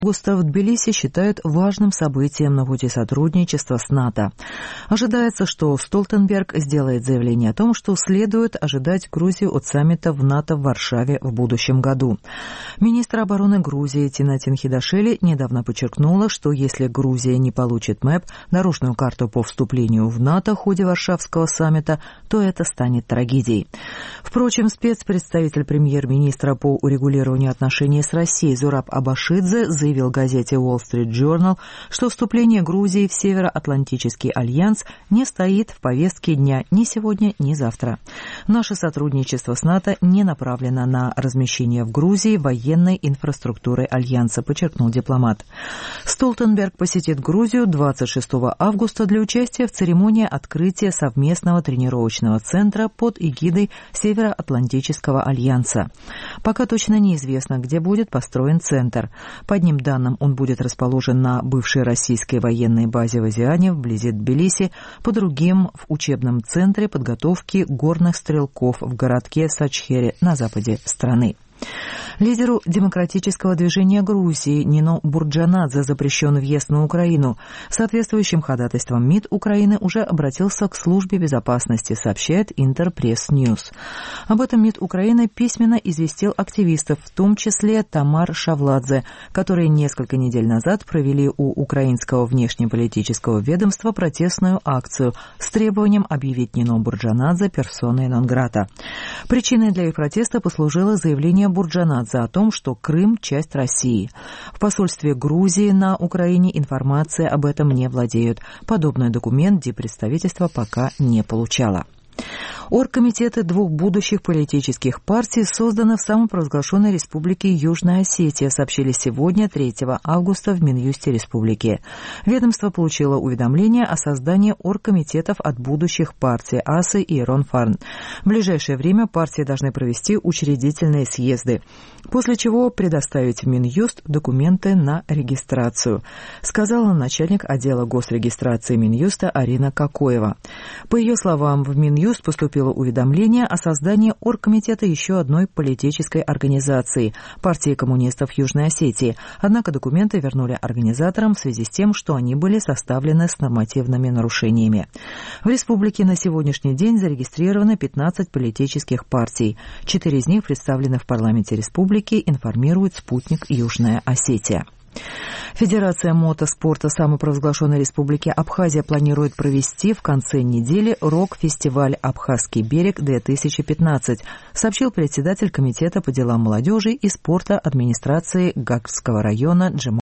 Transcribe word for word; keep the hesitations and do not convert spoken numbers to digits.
августа в Тбилиси считают важным событием на пути сотрудничества с НАТО. Ожидается, что Столтенберг сделает заявление о том, что следует ожидать Грузию от саммита в НАТО в Варшаве в будущем году. Министр обороны Грузии Тина Тинхидашвили недавно подчеркнула, что если Грузия не получит МЭП, дорожную карту по вступлению в НАТО в ходе Варшавского саммита, то это станет трагедией. Впрочем, спецпредставитель премьер-министра по урегулированию отношений с Россией Зураб Абашидзе заявил заявил газете Wall Street Journal, что вступление Грузии в Североатлантический альянс не стоит в повестке дня ни сегодня, ни завтра. Наше сотрудничество с НАТО не направлено на размещение в Грузии военной инфраструктуры альянса, подчеркнул дипломат. Столтенберг посетит Грузию двадцать шестого августа для участия в церемонии открытия совместного тренировочного центра под эгидой Североатлантического альянса. Пока точно неизвестно, где будет построен центр. По одним данным, он будет расположен на бывшей российской военной базе в Азиане, вблизи Тбилиси, по другим — в учебном центре подготовки горных стрелков в городке Сачхере на западе страны. Лидеру демократического движения Грузии Нино Бурджанадзе запрещен въезд на Украину. Соответствующим ходатайством МИД Украины уже обратился к службе безопасности, сообщает Интерпресс Ньюс. Об этом МИД Украины письменно известил активистов, в том числе Тамар Шавладзе, которые несколько недель назад провели у украинского внешнеполитического ведомства протестную акцию с требованием объявить Нино Бурджанадзе персоной нон-грата. Причиной для их протеста послужило заявление Бурджанадзе о том, что Крым – часть России. В посольстве Грузии на Украине информация об этом не владеют. Подобный документ диппредставительство пока не получало. Оргкомитеты двух будущих политических партий созданы в самопровозглашенной республике Южная Осетия, сообщили сегодня, третьего августа, в Минюсте республики. Ведомство получило уведомление о создании оргкомитетов от будущих партий АСы и Ронфарн. В ближайшее время партии должны провести учредительные съезды, после чего предоставить в Минюст документы на регистрацию, сказала начальник отдела госрегистрации Минюста Арина Кокоева. По ее словам, в Минюст поступило уведомление о создании оргкомитета еще одной политической организации – партии коммунистов Южной Осетии, однако документы вернули организаторам в связи с тем, что они были составлены с нормативными нарушениями. В республике на сегодняшний день зарегистрировано пятнадцать политических партий. Четыре из них представлены в парламенте республики, информирует спутник Южная Осетия. Федерация мотоспорта самопровозглашенной республики Абхазия планирует провести в конце недели рок-фестиваль «Абхазский берег-две тысячи пятнадцать», сообщил председатель комитета по делам молодежи и спорта администрации Гагского района Джемал